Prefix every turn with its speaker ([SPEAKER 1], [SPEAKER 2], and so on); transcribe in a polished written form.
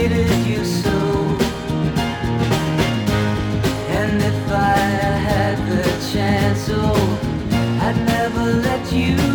[SPEAKER 1] hated you so. And if I had the chance, oh, I'd never let you